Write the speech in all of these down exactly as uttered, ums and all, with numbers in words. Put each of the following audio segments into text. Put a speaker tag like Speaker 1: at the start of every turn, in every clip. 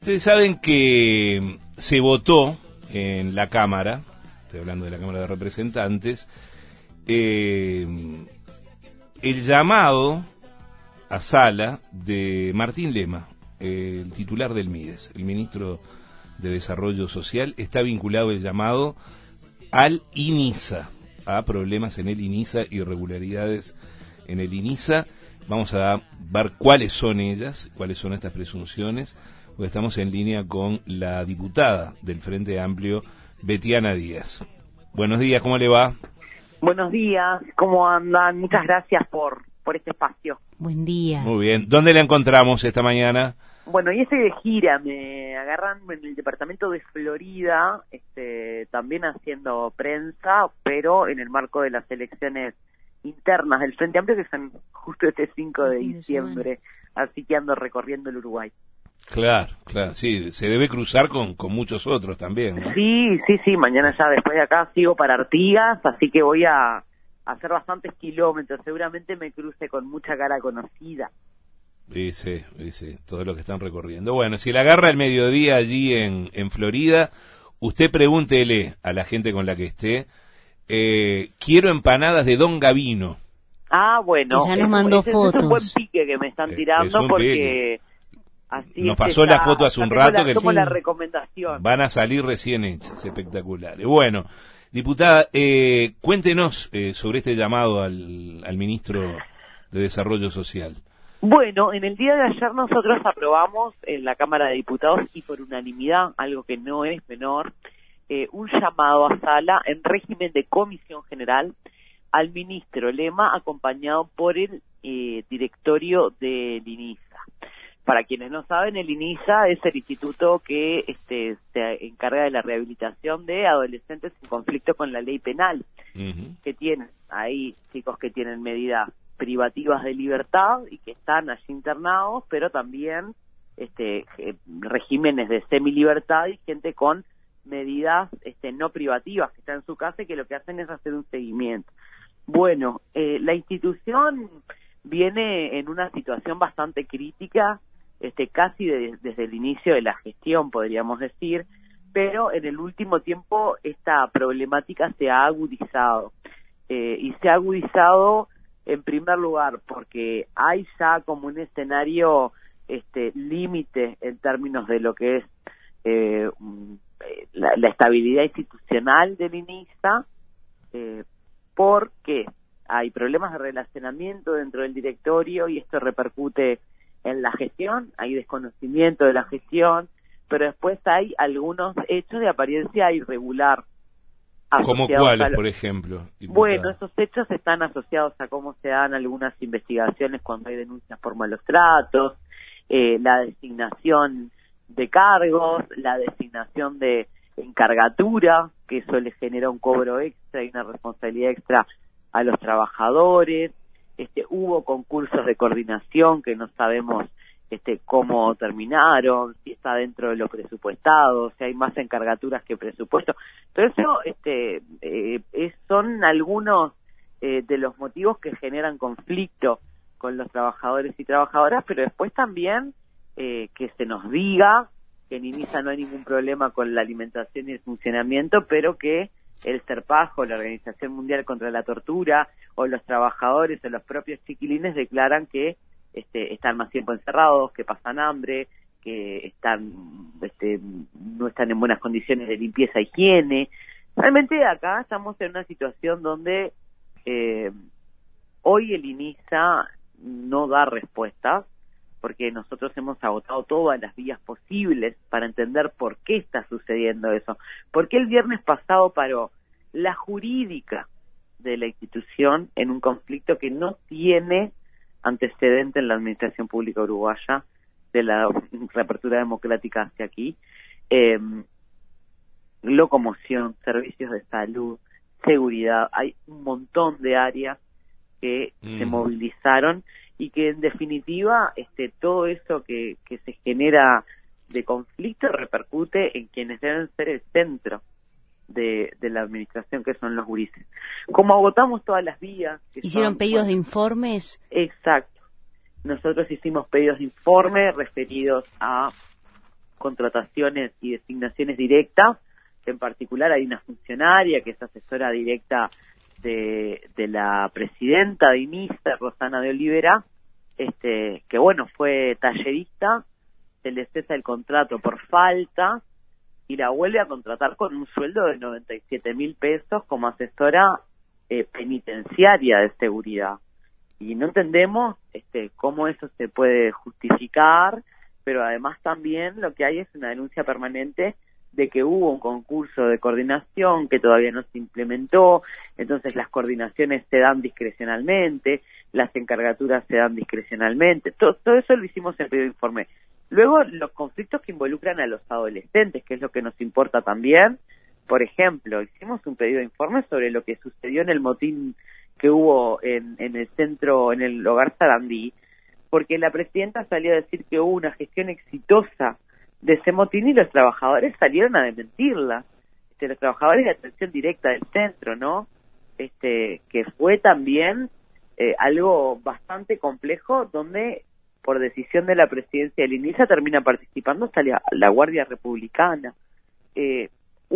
Speaker 1: Ustedes saben que se votó en la Cámara, estoy hablando de la Cámara de Representantes, eh, el llamado a sala de Martín Lema, eh, el titular del MIDES, el ministro de Desarrollo Social. Está vinculado el llamado al INISA, a problemas en el INISA, irregularidades en el INISA. Vamos a ver cuáles son ellas, cuáles son estas presunciones, porque estamos en línea con la diputada del Frente Amplio, Betiana Díaz. Buenos días, ¿cómo le va?
Speaker 2: Buenos días, ¿cómo andan? Muchas gracias por, por este espacio.
Speaker 3: Buen día.
Speaker 1: Muy bien. ¿Dónde la encontramos esta mañana?
Speaker 2: Bueno, y estoy de gira, me agarran en el departamento de Florida, este, también haciendo prensa, pero en el marco de las elecciones internas del Frente Amplio, que son justo este cinco de diciembre, así que ando recorriendo el Uruguay.
Speaker 1: Claro, claro, sí, se debe cruzar con, con muchos otros también, ¿no?
Speaker 2: Sí, sí, sí, mañana ya después de acá sigo para Artigas, así que voy a hacer bastantes kilómetros, seguramente me cruce con mucha cara conocida.
Speaker 1: Sí, sí, sí, todo lo que están recorriendo. Bueno, si la agarra el mediodía allí en, en Florida, usted pregúntele a la gente con la que esté, eh, quiero empanadas de Don Gavino.
Speaker 2: Ah, bueno,
Speaker 3: que ya nos mandó
Speaker 2: ese,
Speaker 3: fotos.
Speaker 2: Ese es un buen pique que me están tirando,
Speaker 1: eh,
Speaker 2: porque así
Speaker 1: nos
Speaker 2: es
Speaker 1: pasó
Speaker 2: que
Speaker 1: la
Speaker 2: ya,
Speaker 1: foto hace un
Speaker 2: ya
Speaker 1: rato
Speaker 2: la,
Speaker 1: que
Speaker 2: como
Speaker 3: sí.
Speaker 2: la recomendación.
Speaker 1: Van a salir recién hechas, espectaculares. Bueno, diputada, eh, cuéntenos eh, sobre este llamado al, al ministro de Desarrollo Social.
Speaker 2: Bueno, en el día de ayer nosotros aprobamos en la Cámara de Diputados, y por unanimidad, algo que no es menor, eh, un llamado a sala en régimen de comisión general al ministro Lema, acompañado por el eh, directorio del INISA. Para quienes no saben, el INISA es el instituto que este, se encarga de la rehabilitación de adolescentes en conflicto con la ley penal, uh-huh. que tienen ahí chicos que tienen medidas privativas de libertad y que están allí internados, pero también este, regímenes de semilibertad y gente con medidas este, no privativas que está en su casa y que lo que hacen es hacer un seguimiento. Bueno, eh, la institución viene en una situación bastante crítica, este, casi de, desde el inicio de la gestión, podríamos decir, pero en el último tiempo esta problemática se ha agudizado, eh, y se ha agudizado en primer lugar porque hay ya como un escenario este, límite en términos de lo que es eh, la, la estabilidad institucional del INISA, eh, porque hay problemas de relacionamiento dentro del directorio y esto repercute en la gestión, hay desconocimiento de la gestión, pero después hay algunos hechos de apariencia irregular.
Speaker 1: ¿Cómo cuáles, por ejemplo? Diputada?
Speaker 2: Bueno, esos hechos están asociados a cómo se dan algunas investigaciones cuando hay denuncias por malos tratos, eh, la designación de cargos, la designación de encargatura, que eso le genera un cobro extra y una responsabilidad extra a los trabajadores. Este, hubo concursos de coordinación que no sabemos este, cómo terminaron, si está dentro de lo presupuestado, si hay más encargaturas que presupuesto. Pero eso este, eh, es, son algunos eh, de los motivos que generan conflicto con los trabajadores y trabajadoras, pero después también eh, que se nos diga que en INISA no hay ningún problema con la alimentación y el funcionamiento, pero que el CERPAJ o la Organización Mundial contra la Tortura o los trabajadores o los propios chiquilines declaran que este, están más tiempo encerrados, que pasan hambre, que están este, no están en buenas condiciones de limpieza e higiene. Realmente acá estamos en una situación donde eh, hoy el INISA no da respuestas, porque nosotros hemos agotado todas las vías posibles para entender por qué está sucediendo eso. ¿Por qué el viernes pasado paró la jurídica de la institución en un conflicto que no tiene antecedente en la administración pública uruguaya, de la reapertura democrática hacia aquí? Eh, locomoción, servicios de salud, seguridad, hay un montón de áreas que mm. se movilizaron y que en definitiva este todo eso que, que se genera de conflicto repercute en quienes deben ser el centro de, de la administración, que son los gurises. Como agotamos todas las vías...
Speaker 3: ¿Hicieron
Speaker 2: son,
Speaker 3: pedidos
Speaker 2: bueno,
Speaker 3: de informes?
Speaker 2: Exacto. Nosotros hicimos pedidos de informe referidos a contrataciones y designaciones directas. En particular hay una funcionaria que es asesora directa de, de la presidenta de INISA, Rosana de Olivera, este, que bueno, fue tallerista, se le cesa el contrato por falta y la vuelve a contratar con un sueldo de noventa y siete mil pesos como asesora eh, penitenciaria de seguridad. Y no entendemos este, cómo eso se puede justificar, pero además también lo que hay es una denuncia permanente de que hubo un concurso de coordinación que todavía no se implementó, entonces las coordinaciones se dan discrecionalmente, las encargaturas se dan discrecionalmente, todo, todo eso lo hicimos en el pedido de informe. Luego, los conflictos que involucran a los adolescentes, que es lo que nos importa también. Por ejemplo, hicimos un pedido de informe sobre lo que sucedió en el motín que hubo en, en el centro, en el hogar Sarandí, porque la presidenta salió a decir que hubo una gestión exitosa de ese motín y los trabajadores salieron a desmentirla. Este, los trabajadores de atención directa del centro, ¿no? Este, que fue también eh, algo bastante complejo, donde por decisión de la presidencia del INISA termina participando hasta la, la Guardia Republicana. Eh,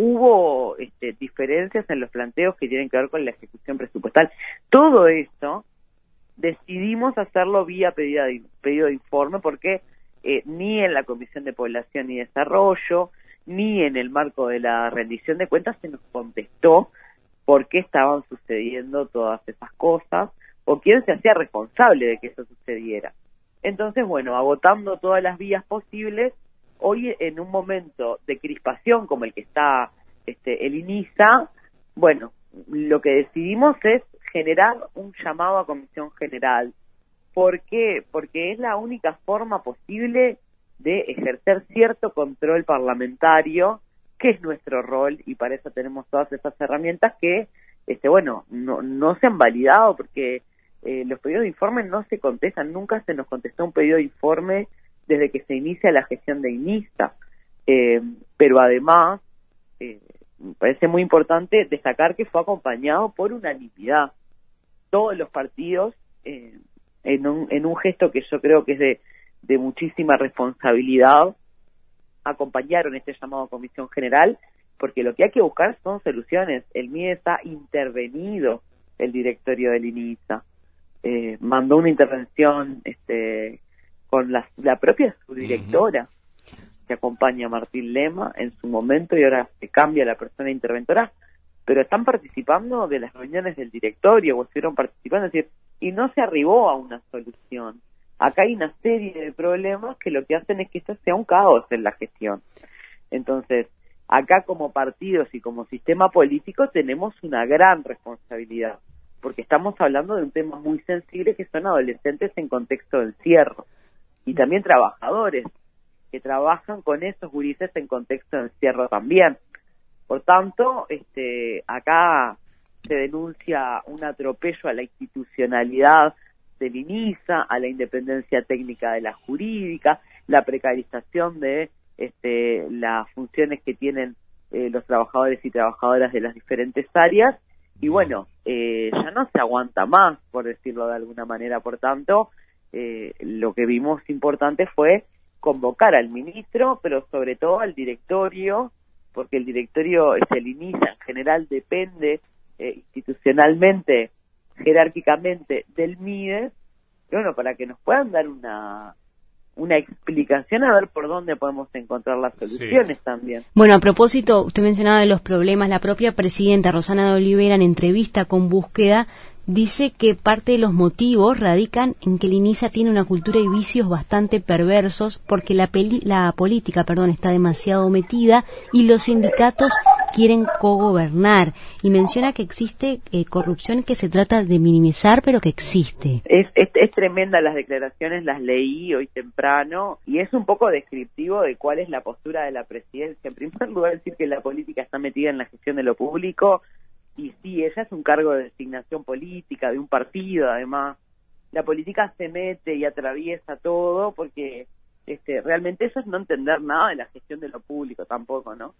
Speaker 2: hubo este, diferencias en los planteos que tienen que ver con la ejecución presupuestal. Todo esto decidimos hacerlo vía pedido de, pedido de informe porque eh, ni en la Comisión de Población y Desarrollo, ni en el marco de la rendición de cuentas se nos contestó por qué estaban sucediendo todas esas cosas o quién se hacía responsable de que eso sucediera. Entonces, bueno, agotando todas las vías posibles, hoy en un momento de crispación como el que está este, el INISA, bueno, lo que decidimos es generar un llamado a Comisión General. ¿Por qué? Porque es la única forma posible de ejercer cierto control parlamentario, que es nuestro rol, y para eso tenemos todas esas herramientas que, este, bueno, no, no se han validado porque Eh, los pedidos de informe no se contestan, nunca se nos contestó un pedido de informe desde que se inicia la gestión de INISA, eh, pero además eh, me parece muy importante destacar que fue acompañado por unanimidad. Todos los partidos, eh, en, un, en un gesto que yo creo que es de, de muchísima responsabilidad, acompañaron este llamado a Comisión General, porque lo que hay que buscar son soluciones. El M I D E S ha intervenido el directorio del INISA. Eh, mandó una intervención este, con la, la propia subdirectora uh-huh. que acompaña a Martín Lema en su momento y ahora se cambia la persona interventora, pero están participando de las reuniones del directorio o estuvieron participando, es decir, y no se arribó a una solución. Acá hay una serie de problemas que lo que hacen es que esto sea un caos en la gestión. Entonces, acá como partidos y como sistema político tenemos una gran responsabilidad, porque estamos hablando de un tema muy sensible que son adolescentes en contexto de encierro y también trabajadores que trabajan con esos gurises en contexto de encierro también. Por tanto, este, acá se denuncia un atropello a la institucionalidad del INISA, a la independencia técnica de la jurídica, la precarización de este, las funciones que tienen eh, los trabajadores y trabajadoras de las diferentes áreas. Y bueno, eh, ya no se aguanta más, por decirlo de alguna manera. Por tanto, eh, lo que vimos importante fue convocar al ministro, pero sobre todo al directorio, porque el directorio es el INISA, en general depende eh, institucionalmente, jerárquicamente del M I D E S, y bueno, para que nos puedan dar una una explicación a ver por dónde podemos encontrar las soluciones sí. también.
Speaker 3: Bueno, a propósito, usted mencionaba de los problemas, la propia presidenta Rosana de Olivera en entrevista con Búsqueda dice que parte de los motivos radican en que el INISA tiene una cultura y vicios bastante perversos porque la, peli, la política perdón, está demasiado metida y los sindicatos quieren cogobernar. Y menciona que existe eh, corrupción que se trata de minimizar, pero que existe.
Speaker 2: Es, es, es tremenda las declaraciones, las leí hoy temprano y es un poco descriptivo de cuál es la postura de la presidencia. En primer lugar, decir que la política está metida en la gestión de lo público. Y sí, ella es un cargo de designación política, de un partido, además. La política se mete y atraviesa todo porque este, realmente eso es no entender nada de la gestión de lo público tampoco, ¿no?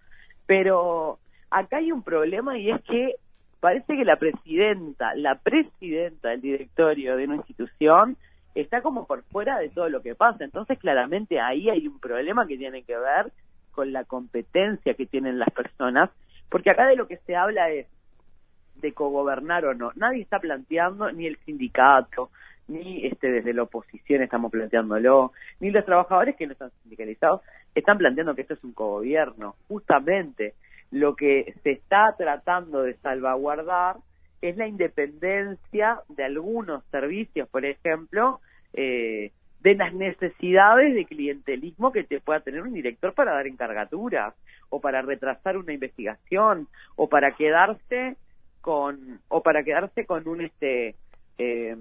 Speaker 2: Pero acá hay un problema y es que parece que la presidenta, la presidenta del directorio de una institución está como por fuera de todo lo que pasa. Entonces, claramente ahí hay un problema que tiene que ver con la competencia que tienen las personas, porque acá de lo que se habla es de cogobernar o no. Nadie está planteando, ni el sindicato, ni este desde la oposición estamos planteándolo, ni los trabajadores que no están sindicalizados están planteando que esto es un cogobierno. Justamente lo que se está tratando de salvaguardar es la independencia de algunos servicios, por ejemplo, eh, de las necesidades de clientelismo que te pueda tener un director para dar encargaturas, o para retrasar una investigación, o para quedarse con, o para quedarse con un este eh,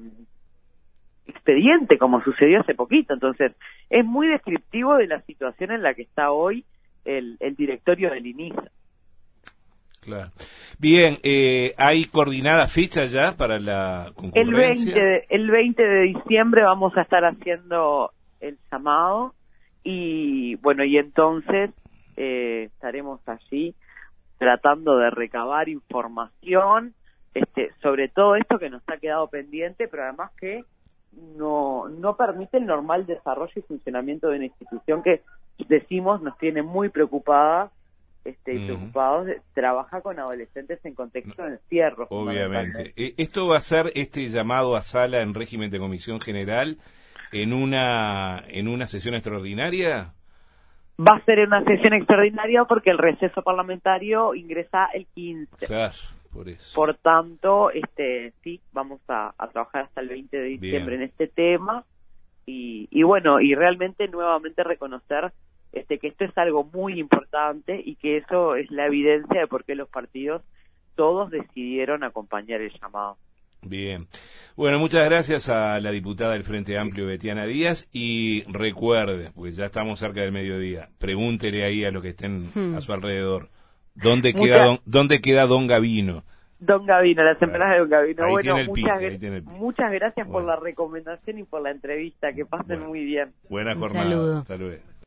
Speaker 2: expediente, como sucedió hace poquito. Entonces, es muy descriptivo de la situación en la que está hoy el, el directorio del INISA.
Speaker 1: Claro. Bien, eh, ¿hay coordinada fecha ya para la concurrencia?
Speaker 2: El veinte, de, el veinte de diciembre vamos a estar haciendo el llamado y, bueno, y entonces eh, estaremos allí tratando de recabar información este, sobre todo esto que nos ha quedado pendiente, pero además que no, no permite el normal desarrollo y funcionamiento de una institución que, decimos, nos tiene muy preocupadas este, y preocupados. De, trabaja con adolescentes en contexto de encierro.
Speaker 1: Obviamente. ¿Esto va a ser este llamado a sala en régimen de comisión general en una, en una sesión extraordinaria?
Speaker 2: Va a ser una sesión extraordinaria porque el receso parlamentario ingresa el quince.
Speaker 1: Claro, por eso.
Speaker 2: Por tanto, este, sí, vamos a, a trabajar hasta el veinte de diciembre Bien. en este tema y, y bueno, y realmente nuevamente reconocer este que esto es algo muy importante y que eso es la evidencia de por qué los partidos todos decidieron acompañar el llamado.
Speaker 1: Bien. Bueno, muchas gracias a la diputada del Frente Amplio, Betiana Díaz, y recuerde, pues ya estamos cerca del mediodía, pregúntele ahí a los que estén hmm. a su alrededor, ¿dónde Mucha... queda don, dónde queda Don Gavino?
Speaker 2: Don Gavino, las empanadas de Don Gavino.
Speaker 1: Ahí
Speaker 2: bueno,
Speaker 1: muchas,
Speaker 2: gra muchas gracias bueno. por la recomendación y por la entrevista, que pasen
Speaker 1: bueno.
Speaker 2: muy bien.
Speaker 1: Buena jornada.
Speaker 3: Saludo.
Speaker 1: Hasta luego.